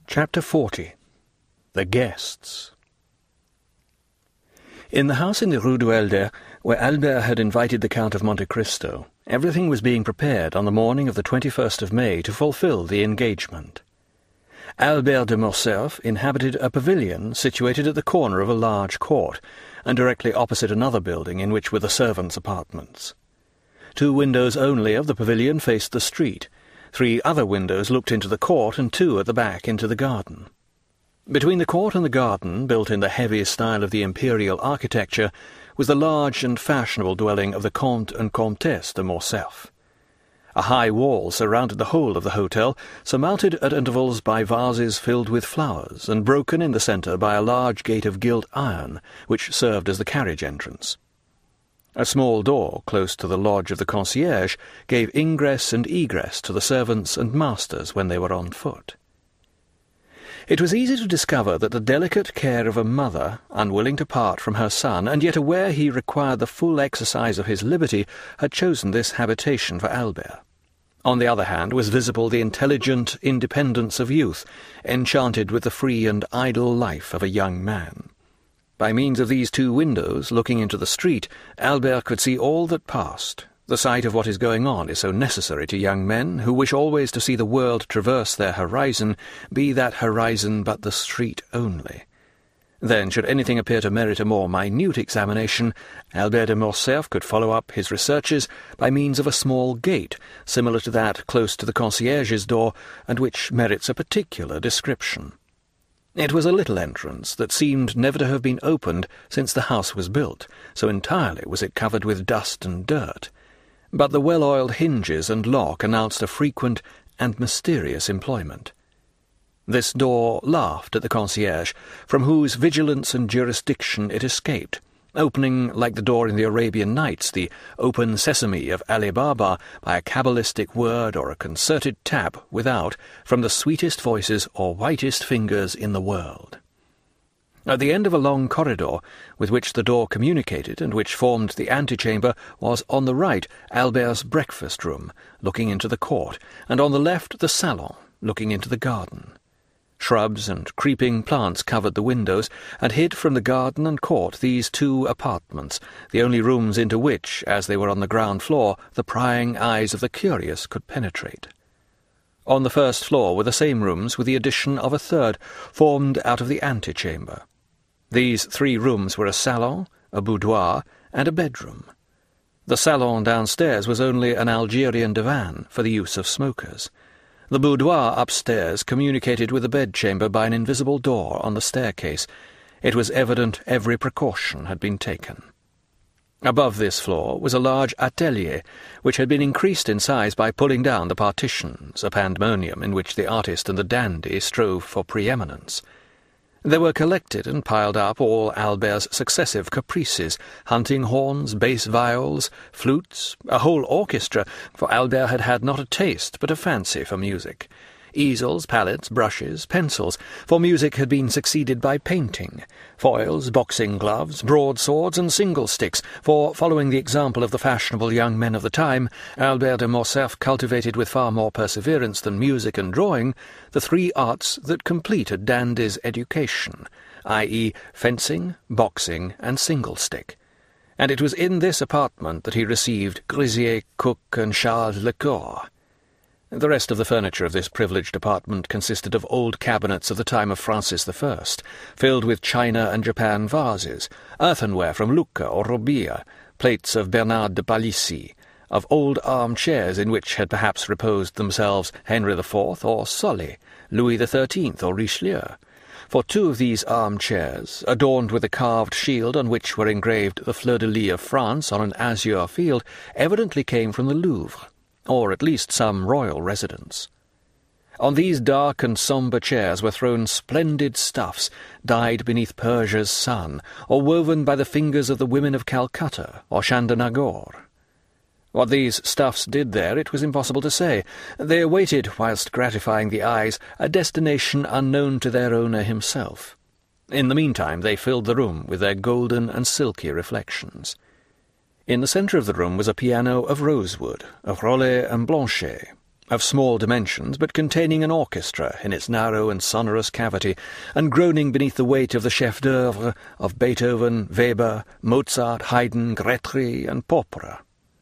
Chapter 40. The Guests. In the house in the Rue du Helder, where Albert had invited the Count of Monte Cristo, everything was being prepared on the morning of the 21st of May to fulfil the engagement. Albert de Morcerf inhabited a pavilion situated at the corner of a large court, and directly opposite another building in which were the servants' apartments. 2 windows only of the pavilion faced the street. 3 other windows looked into the court, and 2 at the back into the garden. Between the court and the garden, built in the heavy style of the imperial architecture, was the large and fashionable dwelling of the Comte and Comtesse de Morcerf. A high wall surrounded the whole of the hotel, surmounted at intervals by vases filled with flowers, and broken in the centre by a large gate of gilt iron, which served as the carriage entrance. A small door, close to the lodge of the concierge, gave ingress and egress to the servants and masters when they were on foot. It was easy to discover that the delicate care of a mother, unwilling to part from her son, and yet aware he required the full exercise of his liberty, had chosen this habitation for Albert. On the other hand was visible the intelligent independence of youth, enchanted with the free and idle life of a young man. By means of these 2 windows, looking into the street, Albert could see all that passed. The sight of what is going on is so necessary to young men, who wish always to see the world traverse their horizon, be that horizon but the street only. Then, should anything appear to merit a more minute examination, Albert de Morcerf could follow up his researches by means of a small gate, similar to that close to the concierge's door, and which merits a particular description. It was a little entrance that seemed never to have been opened since the house was built, so entirely was it covered with dust and dirt. But the well-oiled hinges and lock announced a frequent and mysterious employment. This door laughed at the concierge, from whose vigilance and jurisdiction it escaped, opening, like the door in the Arabian Nights, the open sesame of Ali Baba, by a cabalistic word or a concerted tap without, from the sweetest voices or whitest fingers in the world. At the end of a long corridor, with which the door communicated, and which formed the antechamber, was on the right Albert's breakfast-room, looking into the court, and on the left the salon, looking into the garden. Shrubs and creeping plants covered the windows, and hid from the garden and court these 2 apartments, the only rooms into which, as they were on the ground floor, the prying eyes of the curious could penetrate. On the first floor were the same rooms, with the addition of a 3rd, formed out of the antechamber. These 3 rooms were a salon, a boudoir, and a bedroom. The salon downstairs was only an Algerian divan for the use of smokers. The boudoir upstairs communicated with the bedchamber by an invisible door on the staircase. It was evident every precaution had been taken. Above this floor was a large atelier, which had been increased in size by pulling down the partitions, a pandemonium in which the artist and the dandy strove for preeminence. There were collected and piled up all Albert's successive caprices, hunting horns, bass viols, flutes, a whole orchestra, for Albert had had not a taste but a fancy for music. Easels, palettes, brushes, pencils, for music had been succeeded by painting, foils, boxing gloves, broadswords, and single-sticks, for, following the example of the fashionable young men of the time, Albert de Morcerf cultivated with far more perseverance than music and drawing the 3 arts that complete a dandy's education, i.e. fencing, boxing, and single-stick. And it was in this apartment that he received Grisier, Cook, and Charles Lecour. The rest of the furniture of this privileged apartment consisted of old cabinets of the time of Francis I, filled with China and Japan vases, earthenware from Lucca or Robbia, plates of Bernard de Palissy, of old arm-chairs in which had perhaps reposed themselves Henry IV or Sully, Louis XIII or Richelieu. For 2 of these arm-chairs, adorned with a carved shield on which were engraved the fleur-de-lis of France on an azure field, evidently came from the Louvre, or at least some royal residence. On these dark and sombre chairs were thrown splendid stuffs, dyed beneath Persia's sun, or woven by the fingers of the women of Calcutta or Chandernagore. What these stuffs did there it was impossible to say. They awaited, whilst gratifying the eyes, a destination unknown to their owner himself. In the meantime they filled the room with their golden and silky reflections. In the centre of the room was a piano of rosewood, of Rollet and Blanchet, of small dimensions but containing an orchestra in its narrow and sonorous cavity, and groaning beneath the weight of the chef-d'œuvre of Beethoven, Weber, Mozart, Haydn, Grétry, and Popra.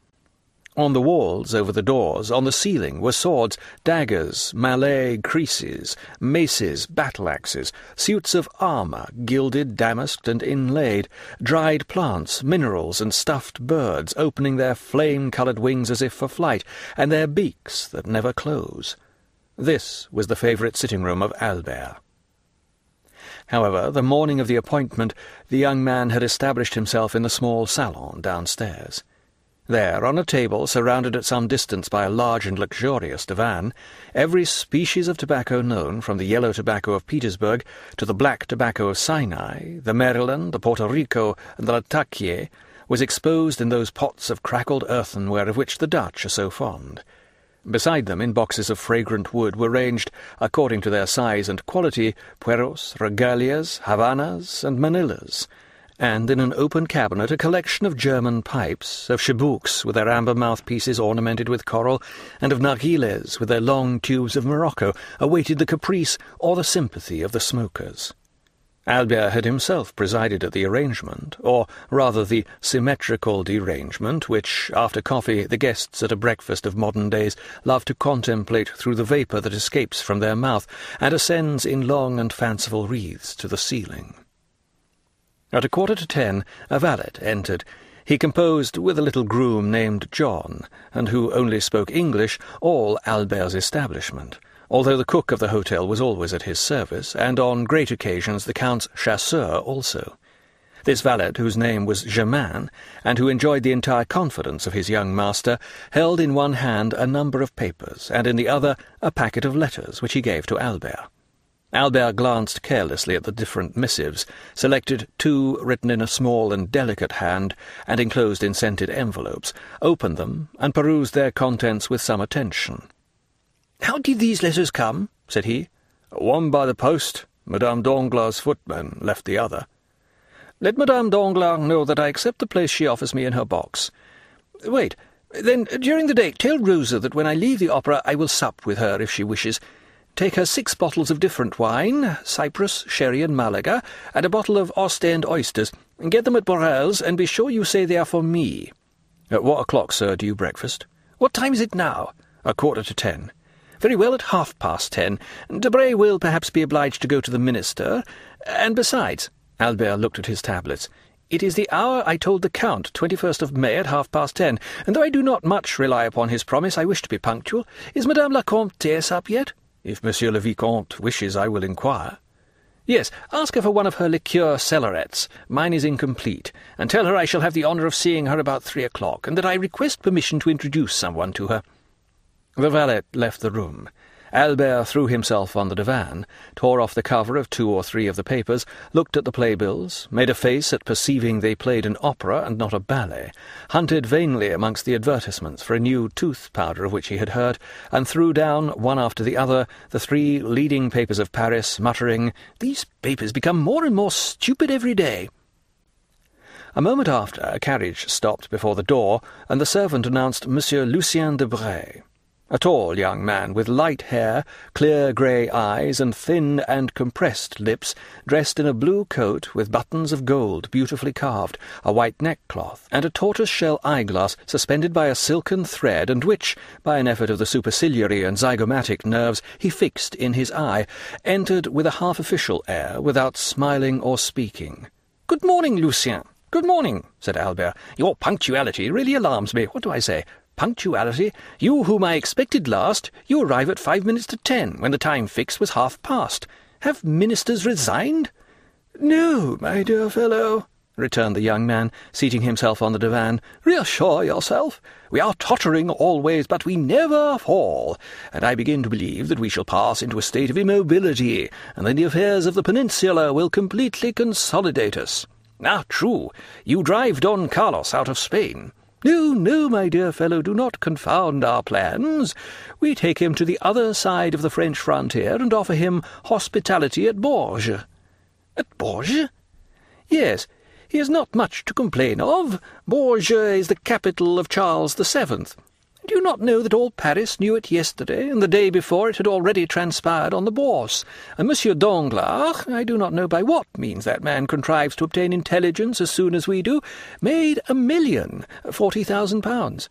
On the walls, over the doors, on the ceiling, were swords, daggers, Malay creeses, maces, battle-axes, suits of armour, gilded, damasked, and inlaid, dried plants, minerals, and stuffed birds, opening their flame-coloured wings as if for flight, and their beaks that never close. This was the favourite sitting-room of Albert. However, the morning of the appointment, the young man had established himself in the small salon downstairs. There, on a table, surrounded at some distance by a large and luxurious divan, every species of tobacco known, from the yellow tobacco of Petersburg to the black tobacco of Sinai, the Maryland, the Puerto Rico, and the Latakia, was exposed in those pots of crackled earthenware of which the Dutch are so fond. Beside them, in boxes of fragrant wood, were ranged, according to their size and quality, pueros, regalias, Havanas, and Manillas, and in an open cabinet a collection of German pipes, of chibouks with their amber mouthpieces ornamented with coral, and of nargilés with their long tubes of Morocco, awaited the caprice or the sympathy of the smokers. Albert had himself presided at the arrangement, or rather the symmetrical derangement, which, after coffee, the guests at a breakfast of modern days love to contemplate through the vapour that escapes from their mouth and ascends in long and fanciful wreaths to the ceiling. At 10:15, a valet entered. He composed, with a little groom named John, and who only spoke English, all Albert's establishment, although the cook of the hotel was always at his service, and on great occasions the Count's chasseur also. This valet, whose name was Germain, and who enjoyed the entire confidence of his young master, held in one hand a number of papers, and in the other a packet of letters, which he gave to Albert. Albert glanced carelessly at the different missives, selected 2 written in a small and delicate hand, and enclosed in scented envelopes, opened them, and perused their contents with some attention. "How did these letters come?" said he. "One by the post. Madame Danglars' footman left the other." "Let Madame Danglars know that I accept the place she offers me in her box. Wait, then, during the day, tell Rosa that when I leave the opera I will sup with her if she wishes. Take her 6 bottles of different wine, Cyprus, sherry, and Malaga, and a bottle of Ostend oysters. Get them at Borel's, and be sure you say they are for me." "At what o'clock, sir, do you breakfast?" "What time is it now?" 10:15. "Very well, at 10:30. Debray will perhaps be obliged to go to the minister. And besides," Albert looked at his tablets, "it is the hour I told the Count, 21st of May at 10:30, and though I do not much rely upon his promise, I wish to be punctual. Is Madame la Comtesse up yet?" "If Monsieur le Vicomte wishes, I will inquire." "Yes, ask her for one of her liqueur cellarettes. Mine is incomplete, and tell her I shall have the honour of seeing her about 3 o'clock, and that I request permission to introduce someone to her." The valet left the room. Albert threw himself on the divan, tore off the cover of 2 or 3 of the papers, looked at the playbills, made a face at perceiving they played an opera and not a ballet, hunted vainly amongst the advertisements for a new tooth-powder of which he had heard, and threw down, one after the other, the 3 leading papers of Paris, muttering, "These papers become more and more stupid every day." A moment after, a carriage stopped before the door, and the servant announced Monsieur Lucien Debray. A tall young man with light hair, clear grey eyes, and thin and compressed lips, dressed in a blue coat with buttons of gold beautifully carved, a white neckcloth, and a tortoise-shell eyeglass suspended by a silken thread, and which, by an effort of the superciliary and zygomatic nerves, he fixed in his eye, entered with a half-official air, without smiling or speaking. "Good morning, Lucien. Good morning," said Albert. "Your punctuality really alarms me. What do I say? Punctuality? You whom I expected last, you arrive at 5 minutes to 10, when the time fixed was 50:30. Have ministers resigned?" "No, my dear fellow," returned the young man, seating himself on the divan. "Reassure yourself. We are tottering always, but we never fall, and I begin to believe that we shall pass into a state of immobility, and then the affairs of the peninsula will completely consolidate us. Ah, true, you drive Don Carlos out of Spain. No, no, my dear fellow, do not confound our plans. We take him to the other side of the French frontier and offer him hospitality at Bourges." "At Bourges?" "Yes, he has not much to complain of. Bourges is the capital of Charles VII. Do you not know that all Paris knew it yesterday, and the day before it had already transpired on the Bourse? And Monsieur Danglars, I do not know by what means that man contrives to obtain intelligence as soon as we do, made £1,040,000.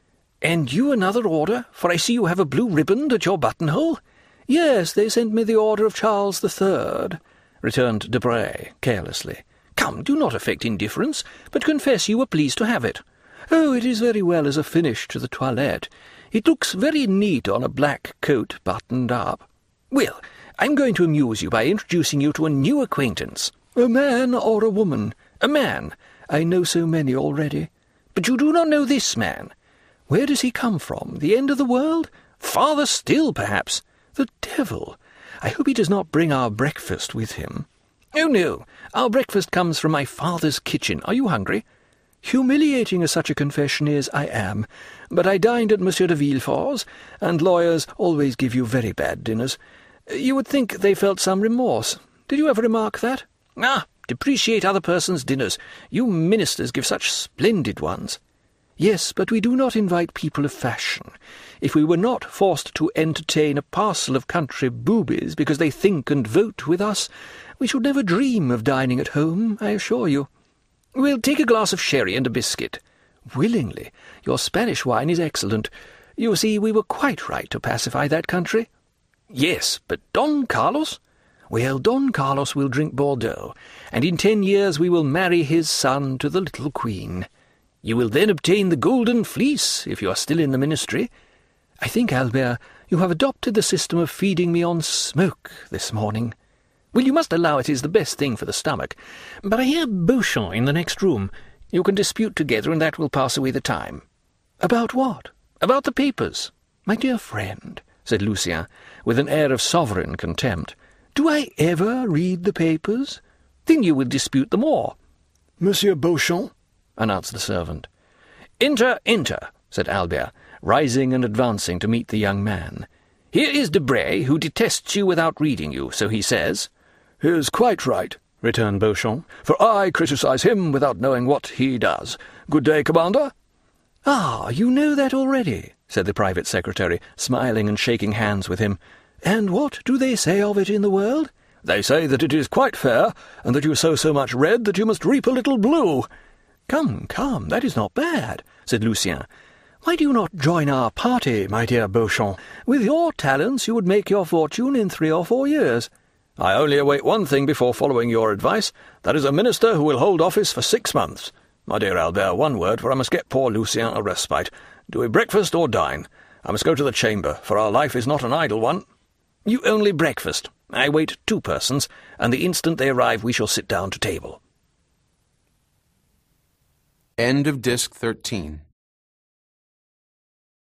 And you another order, for I see you have a blue riband at your buttonhole? Yes, they sent me the order of Charles III, returned Debray carelessly. Come, do not affect indifference, but confess you were pleased to have it. Oh, it is very well as a finish to the toilette. It looks very neat on a black coat buttoned up. Well, I'm going to amuse you by introducing you to a new acquaintance. A man or a woman? A man. I know so many already. But you do not know this man. Where does he come from? The end of the world? Farther still, perhaps. The devil! I hope he does not bring our breakfast with him. Oh, no. Our breakfast comes from my father's kitchen. Are you hungry? Humiliating as such a confession is, I am. But I dined at Monsieur de Villefort's, and lawyers always give you very bad dinners. You would think they felt some remorse. Did you ever remark that? Ah, depreciate other persons' dinners. You ministers give such splendid ones. Yes, but we do not invite people of fashion. If we were not forced to entertain a parcel of country boobies because they think and vote with us, we should never dream of dining at home, I assure you. We'll take a glass of sherry and a biscuit. Willingly. Your Spanish wine is excellent. You see, we were quite right to pacify that country. Yes, but Don Carlos? Well, Don Carlos will drink Bordeaux, and in 10 years we will marry his son to the little queen. You will then obtain the golden fleece, if you are still in the ministry. I think, Albert, you have adopted the system of feeding me on smoke this morning. Well, you must allow it is the best thing for the stomach. But I hear Beauchamp in the next room. You can dispute together, and that will pass away the time. About what? About the papers. My dear friend, said Lucien, with an air of sovereign contempt, do I ever read the papers? Then you will dispute the more. Monsieur Beauchamp, announced the servant. Enter, enter, said Albert, rising and advancing to meet the young man. Here is Debray, who detests you without reading you, so he says. He is quite right, returned Beauchamp, for I criticize him without knowing what he does. Good day, Commander. Ah, you know that already, said the private secretary, smiling and shaking hands with him. And what do they say of it in the world? They say that it is quite fair, and that you sow so much red that you must reap a little blue. Come, come, that is not bad, said Lucien. Why do you not join our party, my dear Beauchamp? With your talents you would make your fortune in 3 or 4 years. I only await one thing before following your advice. That is a minister who will hold office for 6 months. My dear Albert, one word, for I must get poor Lucien a respite. Do we breakfast or dine? I must go to the chamber, for our life is not an idle one. You only breakfast. I wait 2 persons, and the instant they arrive we shall sit down to table. End of Disc 13.